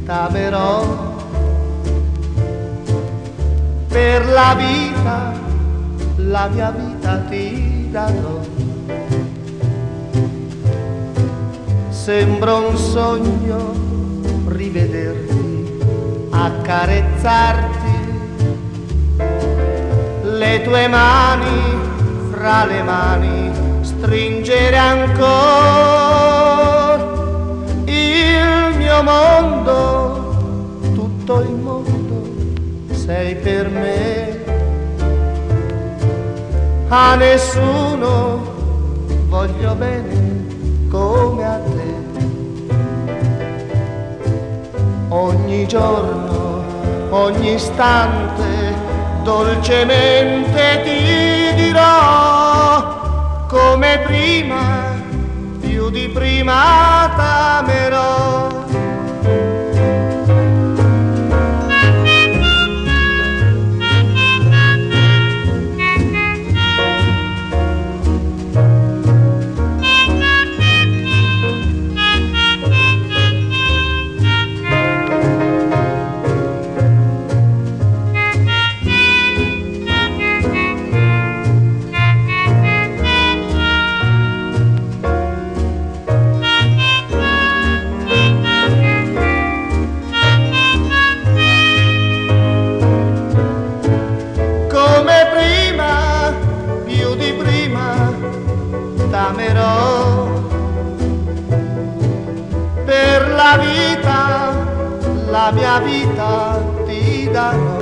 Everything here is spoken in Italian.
t'amerò. Per la mia vita ti darò. Sembra un sogno rivederti, accarezzarti, le tue mani fra le mani stringere ancora. Il mio mondo, tutto il mondo sei per me. A nessuno voglio bene come a te. Ogni giorno, ogni istante, dolcemente ti dirò, come prima, più di prima t'amerò. T'amerò. Per la mia vita ti darò.